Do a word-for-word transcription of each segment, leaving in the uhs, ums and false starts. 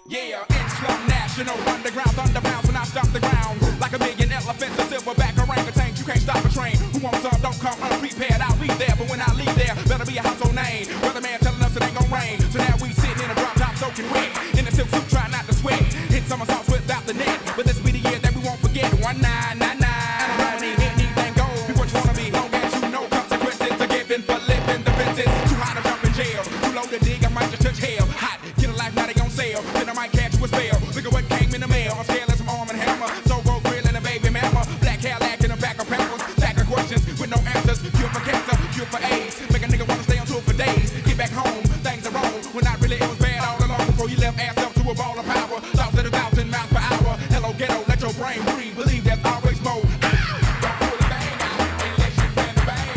Yeah, Islam national, underground, thunder bounce when I stop the ground. Like a million elephants, a silverback orangutan, you can't stop a train. Who wants some, don't come unprepared, I'll be there. But when I leave there, better be a household name. Weatherman telling us it ain't gon' rain. So now we sitting in a drop top soaking wet. In a silk suit, trying not to sweat. Hit somersaults without the net. But this be the year that we won't forget. One nine nine nine. And I don't need anything gold. Be what you wanna be, long as you know consequences are given for living the fences. Too hot to jump in jail. Too low to dig, I might just touch hell. Hot, get a life, now they on sale. Then I might catch you a spell. Look at what came in the mail. I'm scared of some arm and hammer. So road grill and a baby mama. Black Cadillac in a back of pampers. Stack of questions with no answers. Cure for cancer, cure for AIDS. Make a nigga wanna stay on tour for days. Get back home, things are wrong. When I really it was bad all along. Before you left ass up to a ball of power. Thoughts at a thousand miles per hour. Hello ghetto, let your brain breathe. Believe there's always more. Don't pull the bang out unless you plan to bang.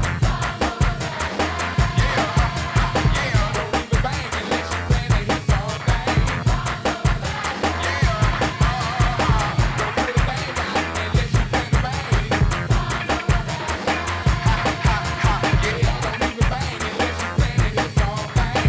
Yeah, yeah. Don't leave the bang unless you plan to hit some bang. Yeah, don't pull the bang out unless you plan to bang. Ha, ha, ha, yeah. Don't leave the bang unless you plan to hit some bang.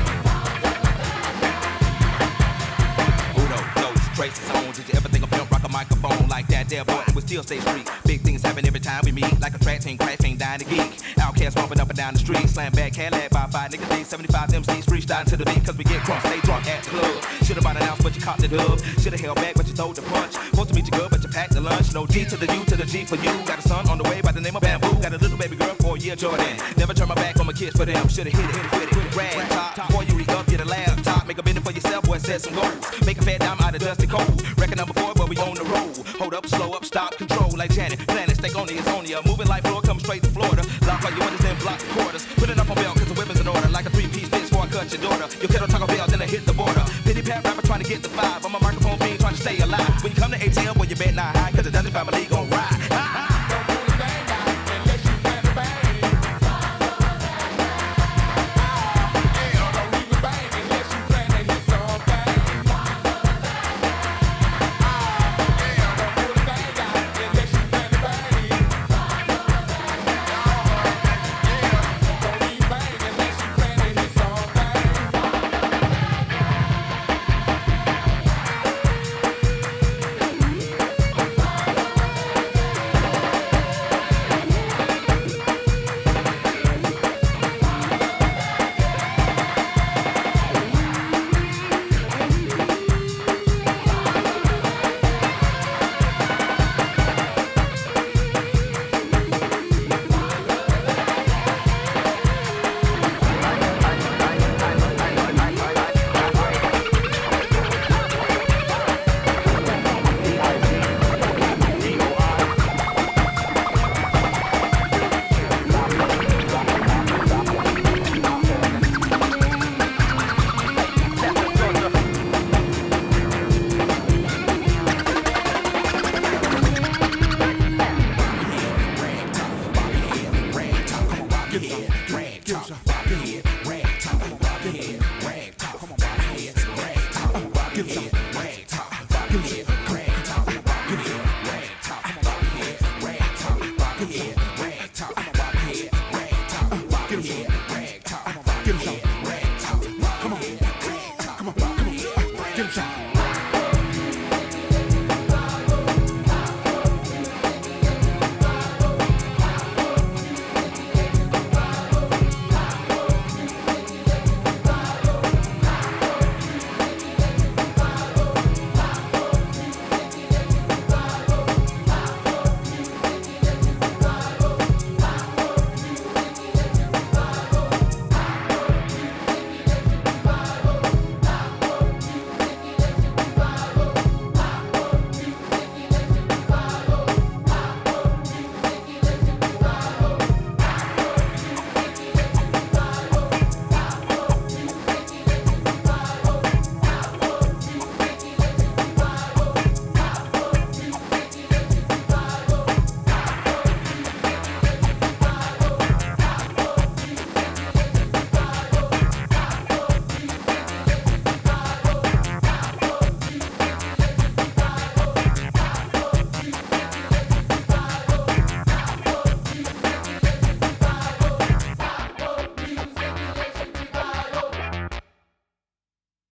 Uno, those traces on. Did you ever think of pimp rock a microphone like that there, boy? And we still stay street. Big things happen every time we meet. Like a track team, crash team, dying to geek. Outcast bumping up and down the street. Slam back, Cadillac by five niggas. D seventy-five M Cs freestyling to the beat. Cause we get crunk, stay drunk at the club. Should've bought an ounce, but you caught the dub. Should've held back, but you throwed the punch. Supposed to meet you good, but you packed the lunch. No D to the U to the G for you. Got a son on the way by the name of Bamboo. Got a little baby girl for a year, Jordan. Never turn my back on my kids for them. Should've hit it, hit it, hit it, hit it. Rag top. Before you re-up, get a laptop. Make a minute for yourself, boy, set some goals. Make a fat dime out of dusty cold. Record number four, but we on the road. Hold up, slow up, stop, control like Janet. Planet, stay on it's only a moving like floor, come straight to Florida. Lock all your windows and block the quarters. Put it up on bail, cause the weapon's in order. Like a three-piece bitch before I cut your daughter. Your kiddo Taco Bell, then I hit the border. Pity pat rapper trying to get the five. I'm a microphone fiend trying to stay alive. When you come to A T M, boy, you bet not high, cause the Dungeon family gon' ride. Don't pull the bang out unless you plan to bang. Yeah, don't leave the bang unless you plan to hit some bang. Yeah, don't pull the bang out unless you plan to bang. Yeah, don't leave bang unless you plan to hit some bang. Yeah.